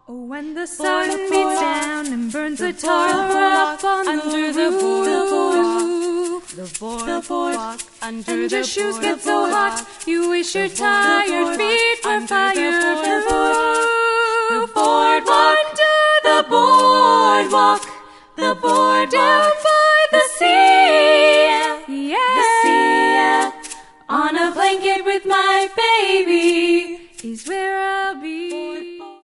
Oh, when the sun beats down and burns the tar up under the boardwalk, the boardwalk, and your shoes get so hot, you wish your tired feet were fireproof. The boardwalk, the boardwalk, the board down by the sea, yeah, the sea, yeah. On a blanket with my baby is where